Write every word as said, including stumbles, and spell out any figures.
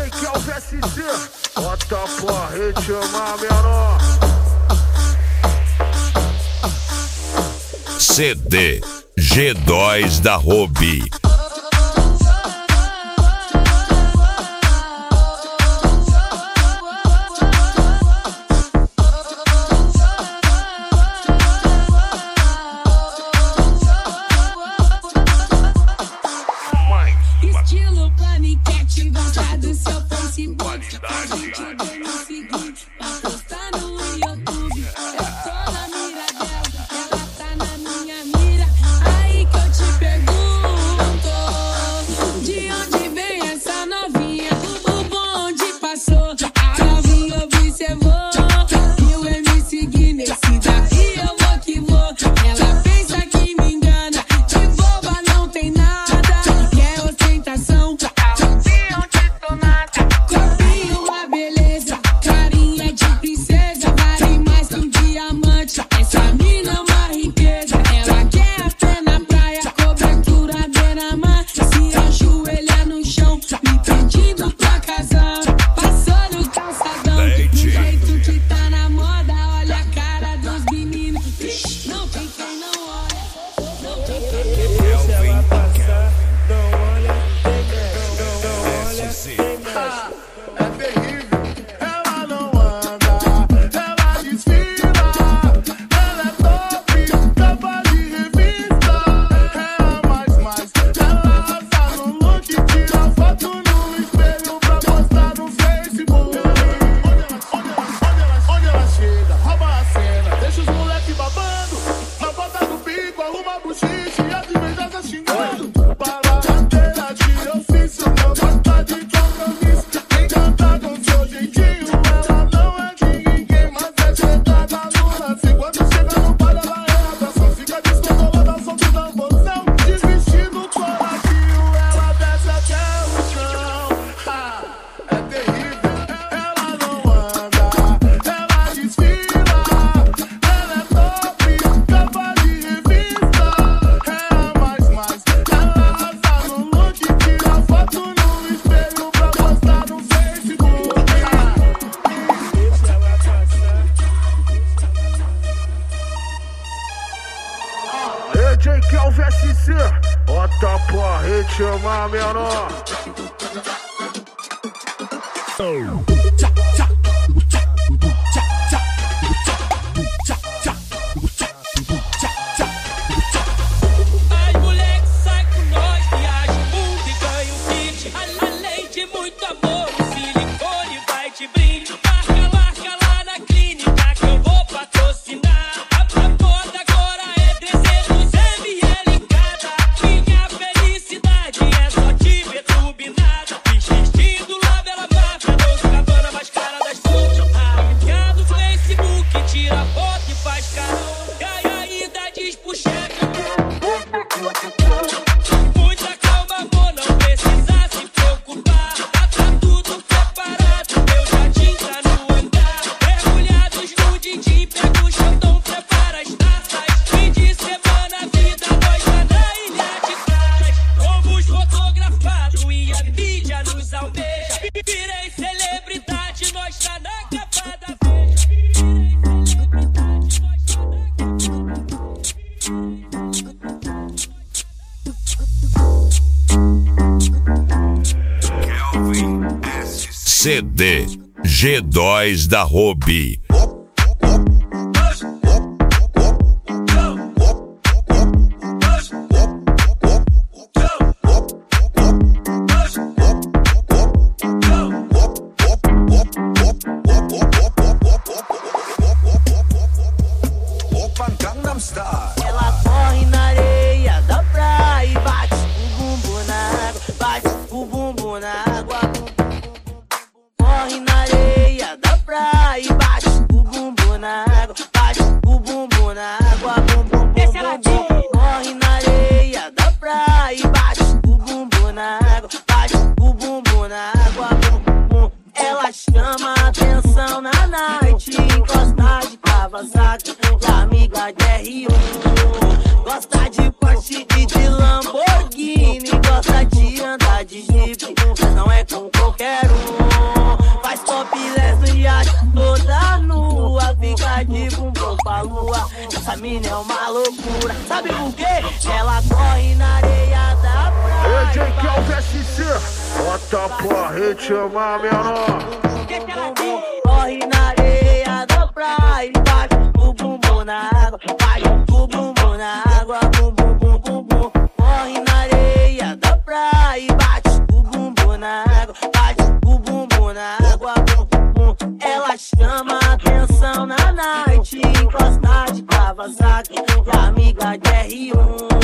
J que é o V S C, bota pra ritmar menor. C D G dois da Robi. Estilo paniquete, gosta do seu Facebook. Qualidade, no seguinte, pra postar no YouTube. Eu tô na mira dela, ela tá na minha mira. Aí que eu te pergunto, de onde vem essa novinha? O bonde passou, a novinha observou. E o M seguir nesse daí eu vou que vou. Ela pensa que me engana, de boba não tem nada. Quer ostentação, corpinho, uma beleza, carinha de princesa, vale mais que um diamante. Essa mina é uma riqueza, ela quer a pé na praia, cobertura beira-mar. Se ajoelha no chão, me pedindo pra casar. Passou no calçadão, do jeito que tá na moda. Olha a cara dos meninos, não tem quem não olha, não tem quem não olha. Se ela passar, não olha, não, não olha, Ah, é terrível, ela não anda, ela desfila, ela é top, capa de revista, é a mais mais, ela arrasa no look, tira foto no espelho pra postar no Facebook. Onde ela, onde ela, onde ela chega, rouba a cena, deixa os moleque babando, na ponta do pico, arruma bochiche e as invejosas xingando. Baladeira de ofício, não gosta de compromisso, quem canta com seu jeitinho, ela não é de ninguém, mas é chegada no lance. Quando chega no bar, ela é atração, fica descontrolada ao som do tamborzão. De vestido coladinho, ela desce até o chão. Ah, é terrível, ela não anda, ela desfila, ela é top, capa de revista, é a mais mais, ela arrasa no look, tira foto no espelho pra postar no Facebook. se ela passar. E J que é o V S C, bota pra ritmar menor. As moleque sai com nós, viaja o mundo e ganha um kit. A- Além de muito amor, o silicone vai te brinde. Marca, marca lá na clínica que eu vou patrocinar. A, a moda agora é trezentos mililitros em cada. Minha felicidade é só te ver turbinada. Vestido lá bela marca, Dolce Gabbana mais cara das fontes. Amiga do Facebook, tira foto e faz carão. E ainda diz pro chefe. Muita calma, amor, não precisa se preocupar. Tá, tá tudo preparado, meu jardim tá no andar. Mergulhados no din-din, pega o xandão, prepara as taças. Fim de semana, vida, nós lá na ilha de trás. Fomos fotografados e a mídia nos almeja. Virei celebridade, nós tá na capa da Veja. Virei celebridade, nós tá na C D G dois da Robi. Ela corre na areia da praia e bate o bumbum na água, bate o bumbum na água. Corre na areia da praia e bate mina é uma loucura. Sabe por quê? Ela corre na areia da praia. Ei, J K, o V S C, bota pra rede chamar menor. Corre na areia da praia, bate o bumbum na água, bate o bumbum na água, bum bum bum bum bum. Corre na areia da praia, bate o bumbum na água, bate o bumbum na água, bum bum bum. Ela chama a atenção na night, encosta de Kawasaki, e amiga de R um.